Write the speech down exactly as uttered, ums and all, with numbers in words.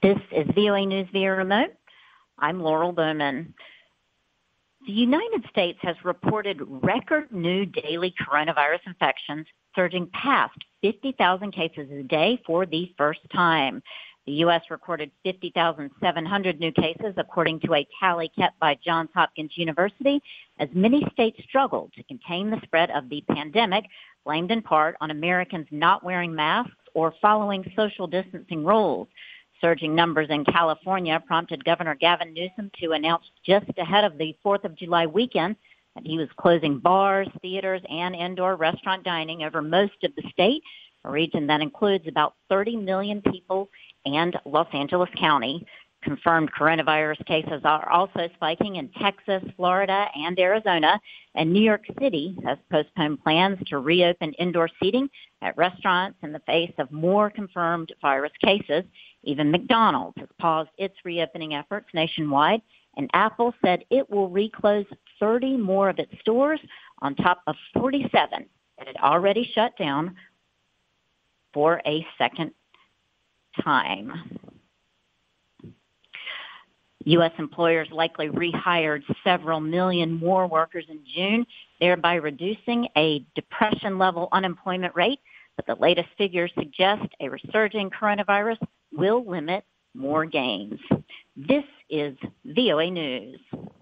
This is V O A News via remote. I'm Laurel Bowman. The United States has reported record new daily coronavirus infections, surging past fifty thousand cases a day for the first time. The U S recorded fifty thousand seven hundred new cases, according to a tally kept by Johns Hopkins University, as many states struggled to contain the spread of the pandemic, blamed in part on Americans not wearing masks or following social distancing rules. Surging numbers in California prompted Governor Gavin Newsom to announce just ahead of the fourth of July weekend that he was closing bars, theaters, and indoor restaurant dining over most of the state, a region that includes about thirty million people, and Los Angeles County. Confirmed coronavirus cases are also spiking in Texas, Florida, and Arizona, and New York City has postponed plans to reopen indoor seating at restaurants in the face of more confirmed virus cases. Even McDonald's has paused its reopening efforts nationwide, and Apple said it will reclose thirty more of its stores on top of forty-seven that had already shut down for a second time. U S employers likely rehired several million more workers in June, thereby reducing a depression-level unemployment rate. But the latest figures suggest a resurging coronavirus will limit more gains. This is V O A News.